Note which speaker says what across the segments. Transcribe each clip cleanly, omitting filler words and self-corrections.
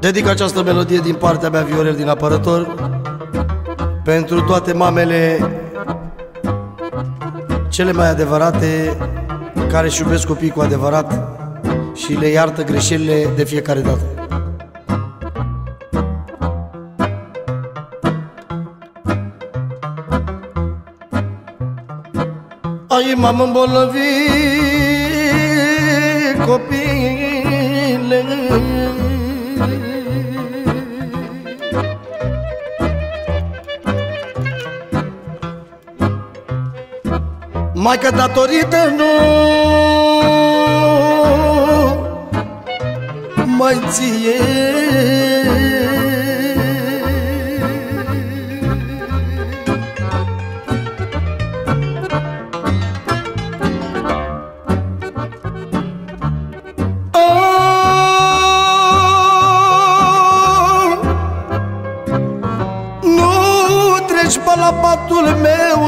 Speaker 1: Dedic această melodie din partea mea, Viorel din Apărător, pentru toate mamele cele mai adevărate, care își iubesc copiii cu adevărat și le iartă greșelile de fiecare dată. Ai, m-am îmbolnăvit, copile, Maică, datorită nu mai ție, nu treci pe la patul meu,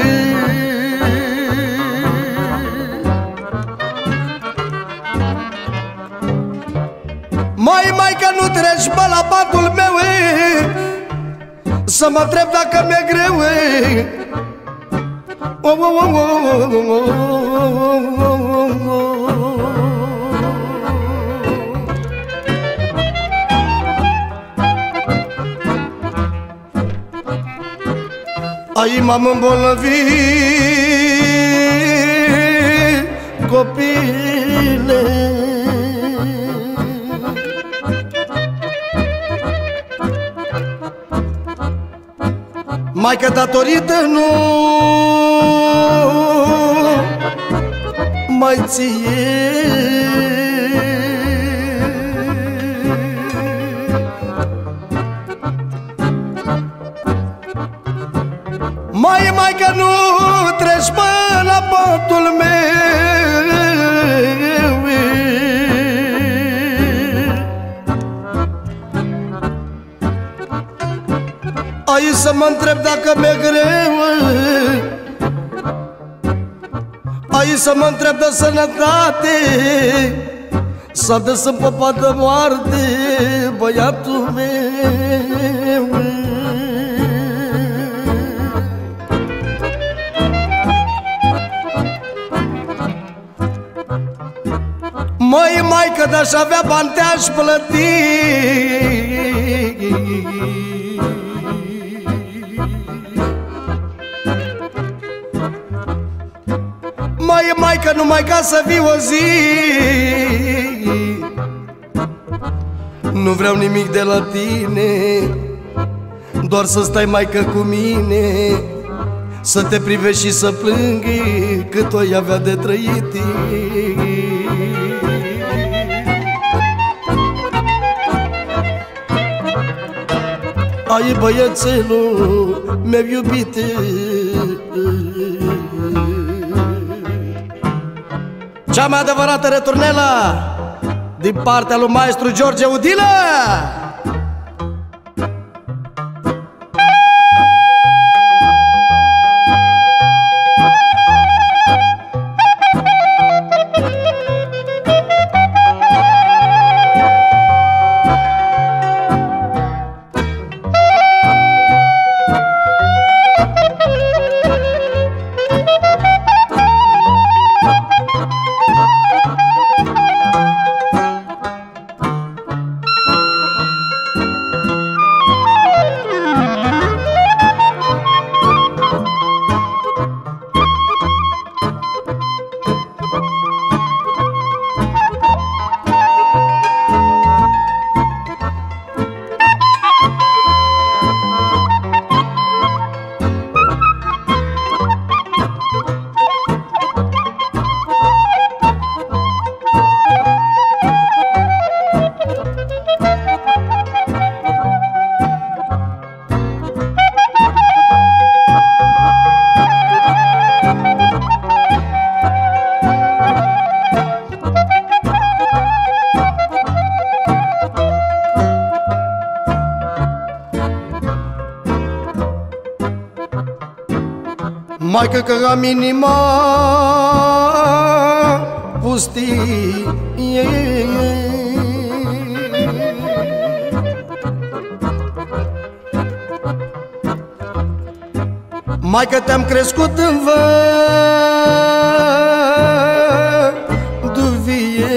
Speaker 1: Maică, nu treci pe la patul meu, să mă întreb dacă mi-e greu. Ai, m-am îmbolnăvit, copile, Maică, datorită nu mai ție, Maică, nu treci pe la patul meu, ai, să mă întreb dacă mi-e greu, ai, să mă întreb de sănătate, sau de sunt pe pat de moarte, băiatul meu. Maică, de-aș avea bani te-aș plăti, Maică, numai ca să vii o zi, nu vreau nimic de la tine, doar să stai, Maică, cu mine, să te privești și să plânghi, cât o avea de trăit. Ai, băiețelul meu iubit, cea mai adevărată returnelă din partea lui maestru George Udilă. Maică, că am inima pustie, Maică, te-am crescut în văduvie,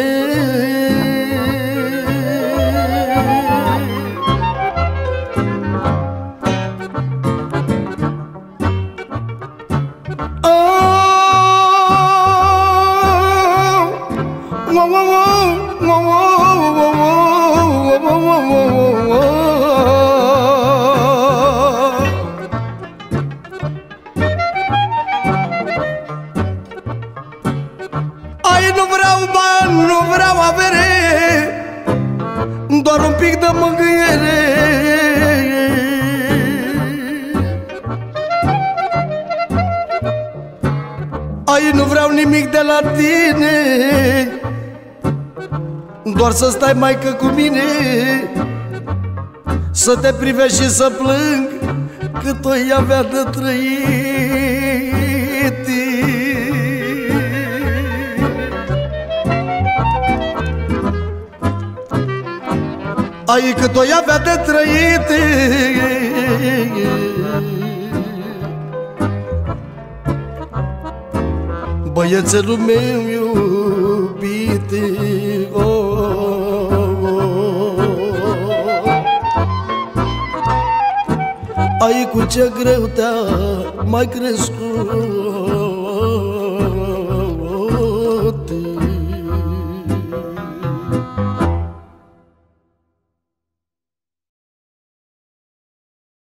Speaker 1: ai, nu vreau bani, nu vreau avere, doar un pic de mângâiere. Ai, nu vreau nimic de la tine, doar să stai, maică, cu mine, să te privești și să plâng, cât o-i avea de trăit. Ai, cât o-i avea de trăit. Băiețelul meu iubit, ai, cu ce greu te-a mai crescut.